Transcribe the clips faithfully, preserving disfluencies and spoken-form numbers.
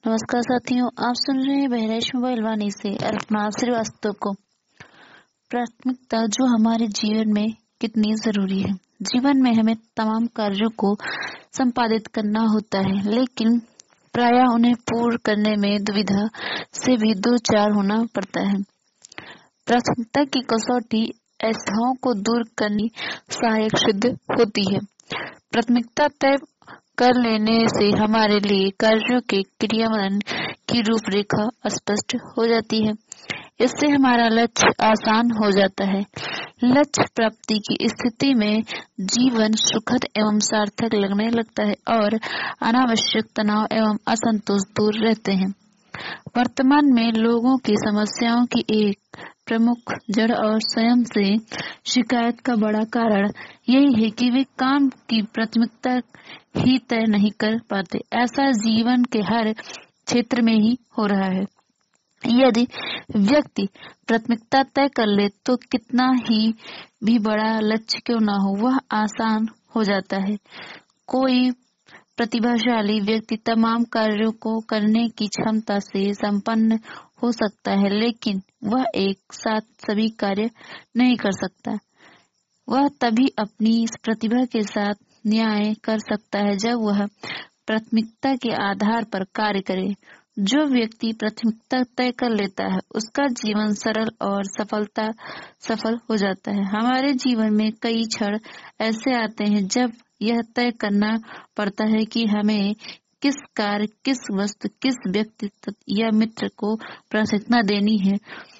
नमस्कार साथियों, आप सुन रहे हैं बहराइच मोबाइल वाणी से अल्पना श्रीवास्तव को। प्राथमिकता जो हमारे जीवन में कितनी जरूरी है। जीवन में हमें तमाम कार्यों को संपादित करना होता है, लेकिन प्रायः उन्हें पूर्ण करने में दुविधा से भी दो चार होना पड़ता है। प्राथमिकता की कसौटी असुविधाओं को दूर करनी सहायक सिद्ध होती है। प्राथमिकता तय कर लेने से हमारे लिए कार्यों के क्रियान्वयन की रूपरेखा स्पष्ट हो जाती है। इससे हमारा लक्ष्य आसान हो जाता है। लक्ष्य प्राप्ति की स्थिति में जीवन सुखद एवं सार्थक लगने लगता है और अनावश्यक तनाव एवं असंतोष दूर रहते हैं। वर्तमान में लोगों की समस्याओं की एक प्रमुख जड़ और स्वयं से शिकायत का बड़ा कारण यही है कि वे काम की प्राथमिकता ही तय नहीं कर पाते। ऐसा जीवन के हर क्षेत्र में ही हो रहा है। यदि व्यक्ति प्राथमिकता तय कर ले तो कितना ही भी बड़ा लक्ष्य क्यों ना हो, वह आसान हो जाता है। कोई प्रतिभाशाली व्यक्ति तमाम कार्यों को करने की क्षमता से संपन्न हो सकता है, लेकिन वह एक साथ सभी कार्य नहीं कर सकता। वह तभी अपनी प्रतिभा के साथ न्याय कर सकता है जब वह प्राथमिकता के आधार पर कार्य करे। जो व्यक्ति प्राथमिकता तय कर लेता है, उसका जीवन सरल और सफलता सफल हो जाता है। हमारे जीवन में कई क्षण ऐसे आते हैं जब यह तय करना पड़ता है कि हमें किस कार्य, किस वस्तु, किस व्यक्ति या मित्र को प्राथमिकता देनी है।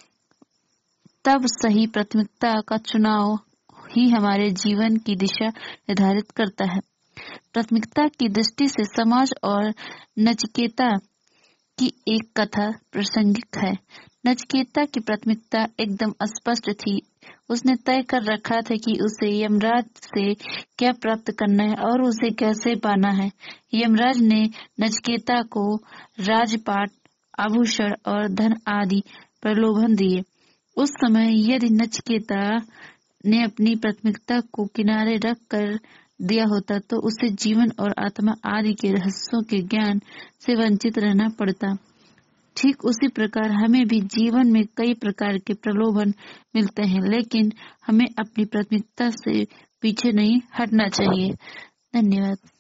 तब सही प्राथमिकता का चुनाव ही हमारे जीवन की दिशा निर्धारित करता है। प्राथमिकता की दृष्टि से समाज और नचिकेता की एक कथा प्रासंगिक है। नचिकेता की प्राथमिकता एकदम स्पष्ट थी। उसने तय कर रखा था कि उसे यमराज से क्या प्राप्त करना है और उसे कैसे पाना है। यमराज ने नचिकेता को राजपाट, आभूषण और धन आदि प्रलोभन दिए। उस समय यदि नचिकेता ने अपनी प्राथमिकता को किनारे रख कर दिया होता तो उसे जीवन और आत्मा आदि के रहस्यों के ज्ञान से वंचित रहना पड़ता। ठीक उसी प्रकार हमें भी जीवन में कई प्रकार के प्रलोभन मिलते हैं, लेकिन हमें अपनी प्राथमिकता से पीछे नहीं हटना चाहिए। धन्यवाद।